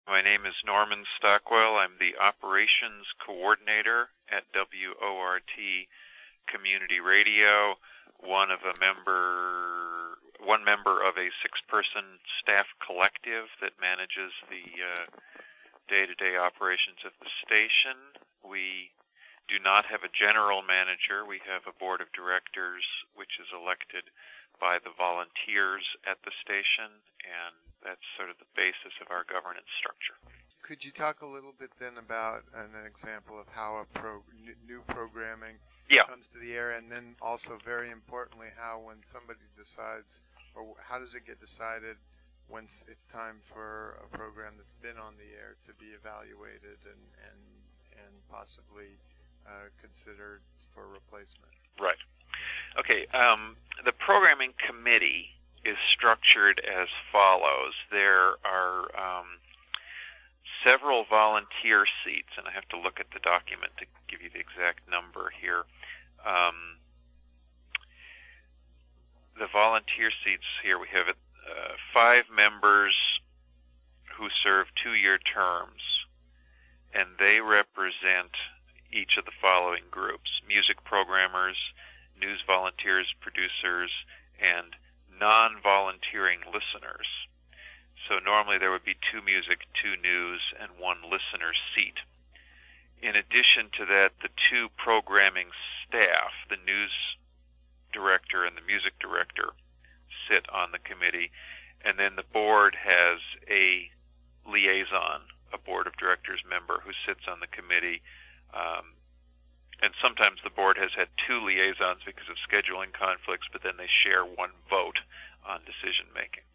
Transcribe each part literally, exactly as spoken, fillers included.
My name is Norman Stockwell. I'm the Operations Coordinator at W O R T Community Radio, one of a member, one member of a six-person staff collective that manages the uh, day-to-day operations of the station. We do not have a general manager. We have a board of directors, which is elected by the volunteers at the station, and that's sort of the basis of our governance structure. Could you talk a little bit then about an, an example of how a pro, n- new programming yeah. comes to the air, and then also, very importantly, how when somebody decides, or how does it get decided when it's time for a program that's been on the air to be evaluated and and, and possibly uh, considered for replacement? Right. Okay, um, the programming committee is structured as follows. There are um, several volunteer seats, and I have to look at the document to give you the exact number here. Um, the volunteer seats here, we have uh, five members who serve two-year terms, and they represent each of the following groups: music programmers, news volunteers, producers, and non-volunteering listeners. So normally there would be two music, two news, and one listener seat. In addition to that, the two programming staff, the news director and the music director, sit on the committee, and then the board has a liaison, a board of directors member who sits on the committee. Um, And sometimes the board has had two liaisons because of scheduling conflicts, but then they share one vote on decision-making.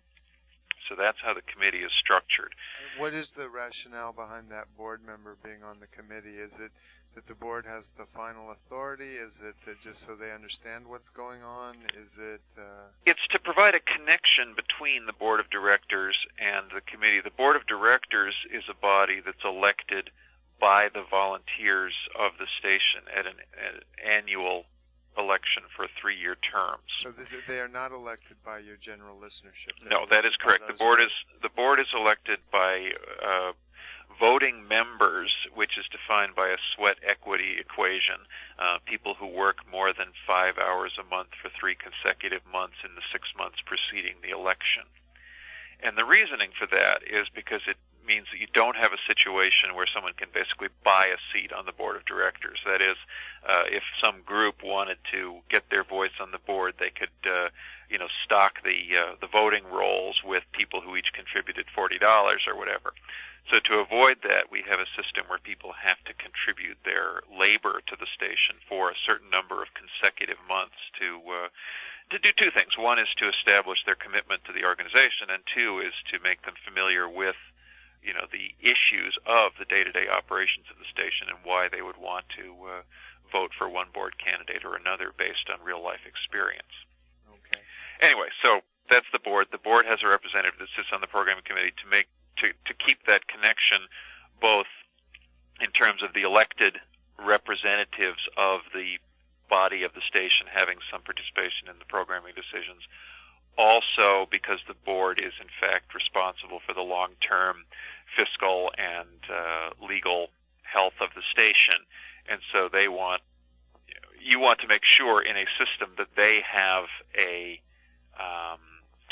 So that's how the committee is structured. What is the rationale behind that board member being on the committee? Is it that the board has the final authority? Is it that just so they understand what's going on? Is it... Uh... It's to provide a connection between the board of directors and the committee. The board of directors is a body that's elected by the volunteers of the station at an, at an annual election for three-year terms. So this is, they are not elected by your general listenership? No, that is correct. The board is the board is elected by uh, voting members, which is defined by a sweat equity equation. Uh, people who work more than five hours a month for three consecutive months in the six months preceding the election. And the reasoning for that is because it means that you don't have a situation where someone can basically buy a seat on the board of directors. That is, uh, if some group wanted to get their voice on the board, they could, uh, you know, stock the uh, the voting rolls with people who each contributed forty dollars or whatever. So to avoid that, we have a system where people have to contribute their labor to the station for a certain number of consecutive months to uh, to do two things. One is to establish their commitment to the organization, and two is to make them familiar with, you know, the issues of the day-to-day operations of the station and why they would want to uh, vote for one board candidate or another based on real-life experience. Okay. Anyway, so that's the board. The board has a representative that sits on the programming committee to make to, to keep that connection, both in terms of the elected representatives of the body of the station having some participation in the programming decisions, also because the board is in fact responsible for the long-term fiscal and uh, legal health of the station, and so they want you want to make sure in a system that they have a um,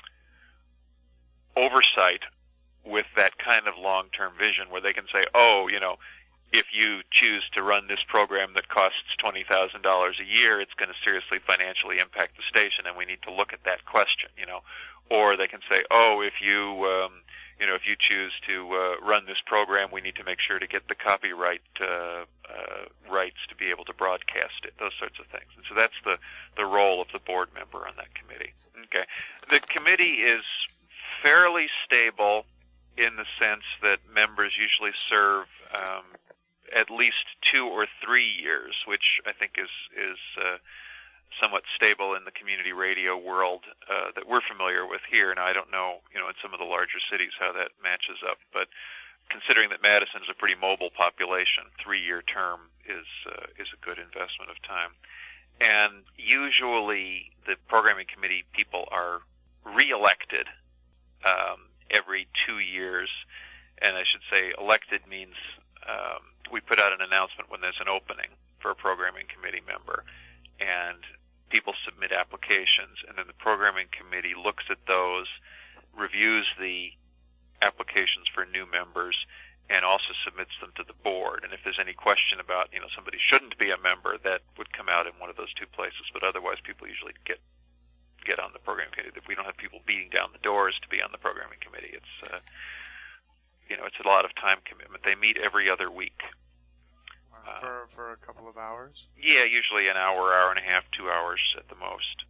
oversight with that kind of long-term vision where they can say, oh, you know, if you choose to run this program that costs twenty thousand dollars a year, it's going to seriously financially impact the station, and we need to look at that question, you know. Or they can say, oh, if you, um, you know, if you choose to uh, run this program, we need to make sure to get the copyright uh, uh, rights to be able to broadcast it, those sorts of things. And so that's the, the role of the board member on that committee. Okay. The committee is fairly stable in the sense that members usually serve um, at least two or three years, which I think is is uh, somewhat stable in the community radio world uh, that we're familiar with here. And I don't know, you know, in some of the larger cities how that matches up, but considering that Madison is a pretty mobile population, three-year term is uh, is a good investment of time. And usually the programming committee people are reelected um, every two years. And I should say elected means um, we put out an announcement when there's an opening for a programming committee member, and people submit applications, and then the programming committee looks at those, reviews the applications for new members, and also submits them to the board. And if there's any question about, you know, somebody shouldn't be a member, that would come out in one of those two places. But otherwise, people usually get get on the programming committee. We don't have people beating down the doors to be on the programming committee. It's, uh, you know, it's a lot of time commitment. They meet every other week. Uh, for for a couple of hours? Yeah, usually an hour, hour and a half, two hours at the most.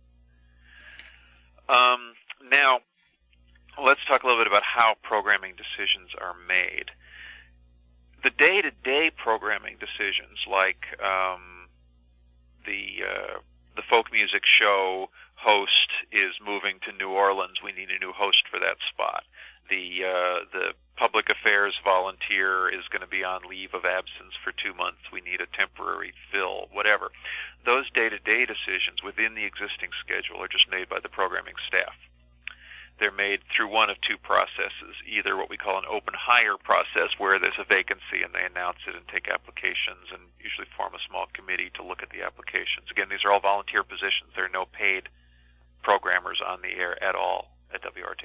Um, now, let's talk a little bit about how programming decisions are made. The day-to-day programming decisions, like um, the uh, the folk music show host is moving to New Orleans, we need a new host for that spot. The uh, the public affairs volunteer is going to be on leave of absence for two months. We need a temporary fill, whatever. Those day-to-day decisions within the existing schedule are just made by the programming staff. They're made through one of two processes, either what we call an open hire process, where there's a vacancy and they announce it and take applications and usually form a small committee to look at the applications. Again, these are all volunteer positions. There are no paid programmers on the air at all at W R T.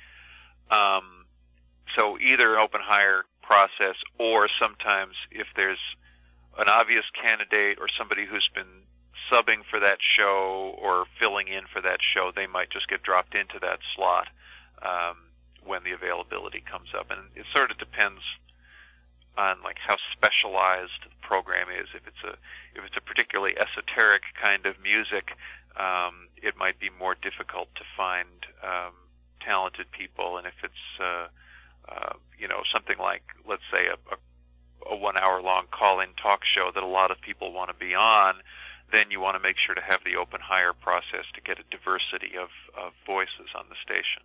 Um, so either an open hire process, or sometimes if there's an obvious candidate or somebody who's been subbing for that show or filling in for that show, they might just get dropped into that slot um, when the availability comes up. And it sort of depends on like how specialized the program is. If it's a if it's a particularly esoteric kind of music, um, it might be more difficult to find um, talented people. And if it's uh, uh, you know something like, let's say, a, a, a one-hour-long call-in talk show that a lot of people want to be on, then you want to make sure to have the open hire process to get a diversity of, of voices on the station.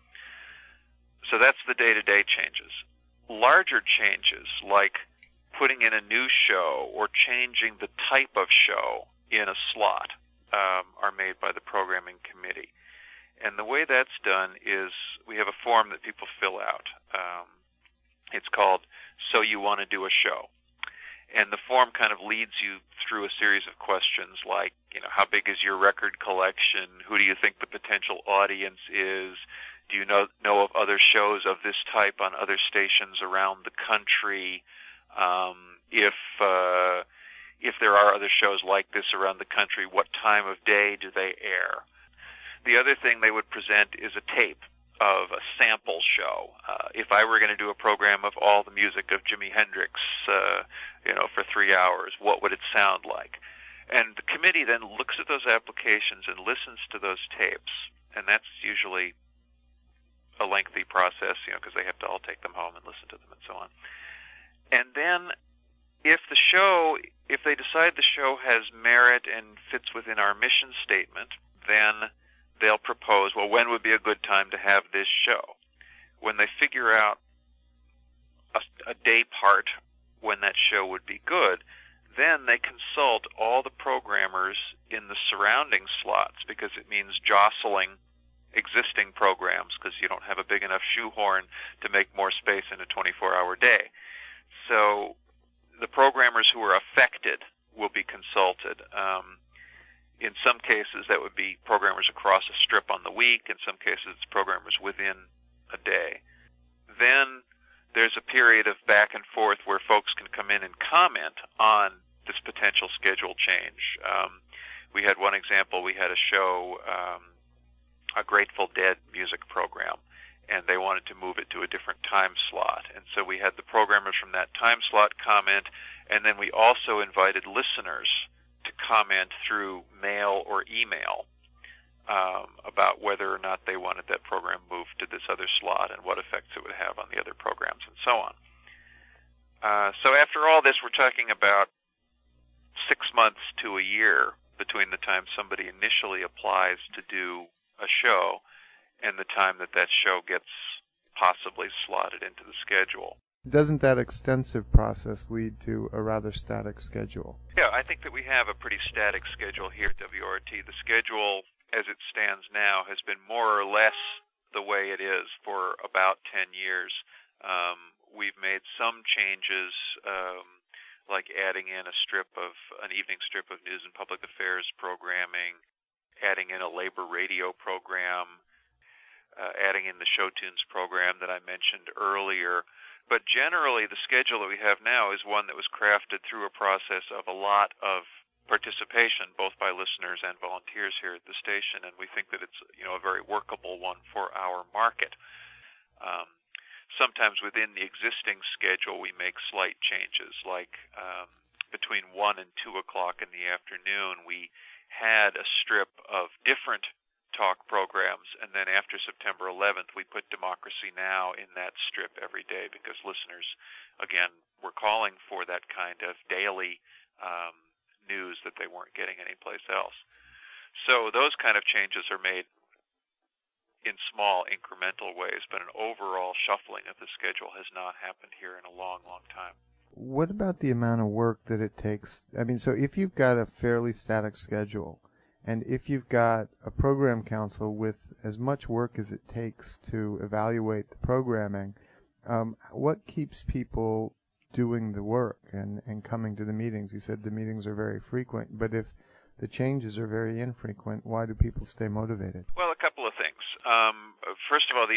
So that's the day-to-day changes. Larger changes, like putting in a new show or changing the type of show in a slot, um, are made by the programming committee. And the way that's done is we have a form that people fill out. Um, it's called So You Want to Do a Show. And the form kind of leads you through a series of questions like, you know, how big is your record collection? Who do you think the potential audience is? Do you know know of other shows of this type on other stations around the country? Um, if uh, if there are other shows like this around the country, what time of day do they air? The other thing they would present is a tape of a sample show. Uh, if I were going to do a program of all the music of Jimi Hendrix, uh, you know, for three hours, what would it sound like? And the committee then looks at those applications and listens to those tapes, and that's usually a lengthy process, you know, because they have to all take them home and listen to them and so on. And then if the show, if they decide the show has merit and fits within our mission statement, then they'll propose, well, when would be a good time to have this show? When they figure out a, a day part when that show would be good, then they consult all the programmers in the surrounding slots, because it means jostling existing programs, because you don't have a big enough shoehorn to make more space in a twenty-four hour day. So the programmers who are affected will be consulted. Um, In some cases, that would be programmers across a strip on the week. In some cases, it's programmers within a day. Then there's a period of back and forth where folks can come in and comment on this potential schedule change. Um, we had one example. We had a show, um, a Grateful Dead music program, and they wanted to move it to a different time slot. And so we had the programmers from that time slot comment, and then we also invited listeners to comment through mail or email um, about whether or not they wanted that program moved to this other slot and what effects it would have on the other programs and so on. Uh, so after all this, we're talking about six months to a year between the time somebody initially applies to do a show and the time that that show gets possibly slotted into the schedule. Doesn't that extensive process lead to a rather static schedule? Yeah, I think that we have a pretty static schedule here at W R T. The schedule, as it stands now, has been more or less the way it is for about ten years. Um, we've made some changes, um, like adding in a strip of, an evening strip of news and public affairs programming, adding in a labor radio program, uh, adding in the Show Tunes program that I mentioned earlier. But generally, the schedule that we have now is one that was crafted through a process of a lot of participation, both by listeners and volunteers here at the station, and we think that it's, you know, a very workable one for our market. Um, sometimes within the existing schedule, we make slight changes, like um, between one and two o'clock in the afternoon, we had a strip of different talk programs, and then after September eleventh, we put Democracy Now! In that strip every day because listeners, again, were calling for that kind of daily um, news that they weren't getting anyplace else. So those kind of changes are made in small incremental ways, but an overall shuffling of the schedule has not happened here in a long, long time. What about the amount of work that it takes? I mean, so if you've got a fairly static schedule, and if you've got a program council with as much work as it takes to evaluate the programming, um, what keeps people doing the work and, and coming to the meetings? You said the meetings are very frequent, but if the changes are very infrequent, why do people stay motivated? Well, a couple of things. Um, first of all, the